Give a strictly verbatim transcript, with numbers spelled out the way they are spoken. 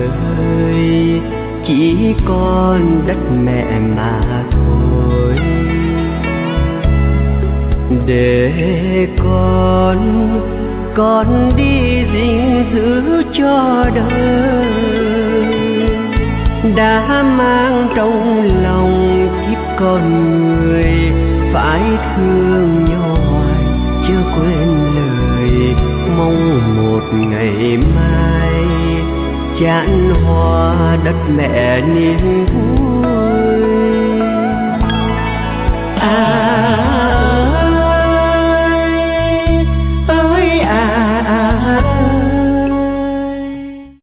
đời chỉ còn đất mẹ mà thôi. Để con con đi gìn giữ cho đời, đã mang trong lòng kiếp con người, phải thương nhau hoài chưa quên lời, mong một ngày mai chán hoa đất mẹ niềm